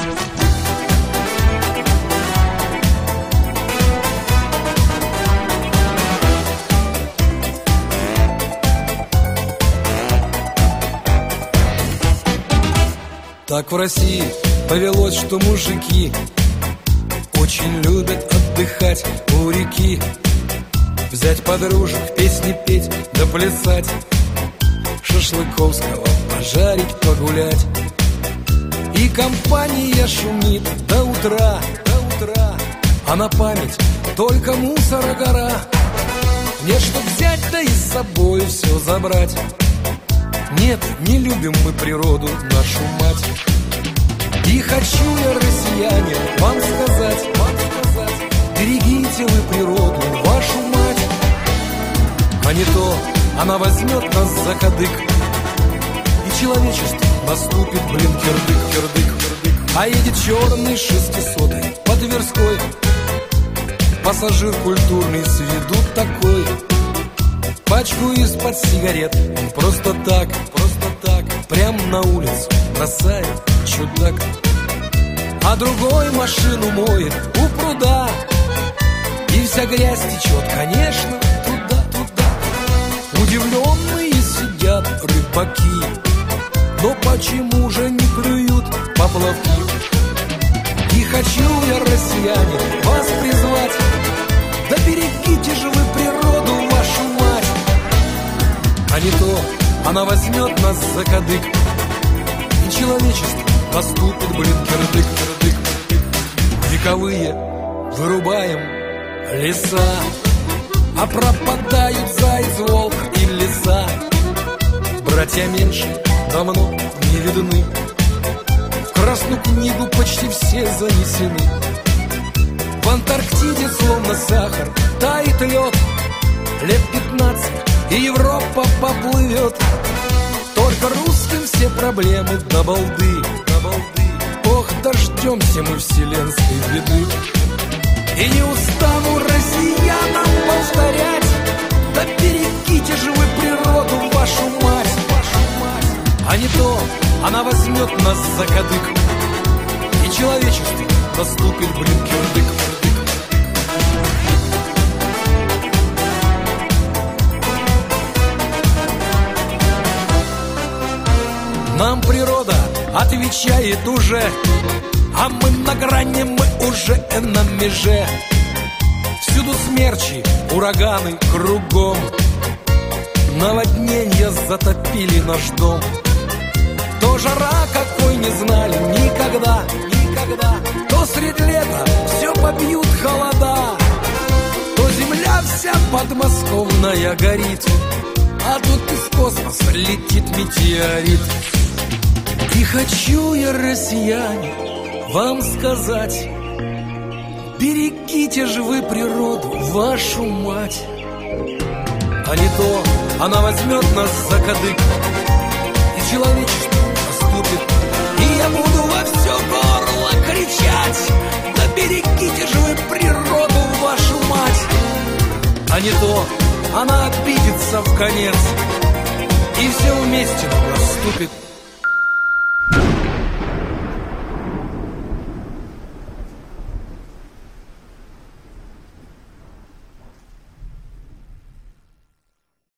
Так в России повелось, что мужики очень любят отдыхать у реки, взять подружек, песни петь да плясать, шашлыковского пожарить, погулять. И компания шумит до утра, а на память только мусора гора. Нет, что взять, да и с собой все забрать. Нет, не любим мы природу, нашу мать. И хочу я, россияне, вам сказать, берегите вы природу, вашу мать. А не то она возьмет нас за кадык, и человечеству наступит, кирдык. А едет черный 600-й по Тверской, пассажир культурный с виду такой. Пачку из-под сигарет он просто так, прям на улицу бросает, чудак. А другой машину моет у пруда, и вся грязь течет, конечно, туда. Удивленные сидят рыбаки, но почему же не клюют поплавки? И хочу я, россияне, вас призвать, да берегите же вы природу, вашу мать. А не то она возьмет нас за кадык, и человечеству наступит, кирдык. Вековые вырубаем леса, а пропадают заяц, волк и лиса. Братья меньше давно не видны, в Красную книгу почти все занесены. В Антарктиде словно сахар тает лед, лет 15 и Европа поплывет. Только русским все проблемы до балды. Ох, дождемся мы вселенской беды. И не устану россиянам повторять, да берегите же вы природу, вашу мать. А не то она возьмет нас за кадык, и человечеству наступит, кирдык. Нам природа отвечает уже, а мы на грани, мы уже на меже. Всюду смерчи, ураганы кругом, наводнения затопили наш дом. То жара, какой не знали никогда, то средь лета все побьют холода, то земля вся подмосковная горит, а тут из космоса летит метеорит. И хочу я, россияне, вам сказать, берегите же вы природу, вашу мать. А не то она возьмет нас за кадык, и человечеству наступит, и я буду во все горло кричать, да берегите же вы природу, вашу мать. А не то она обидится в конец, и все вместе нам наступит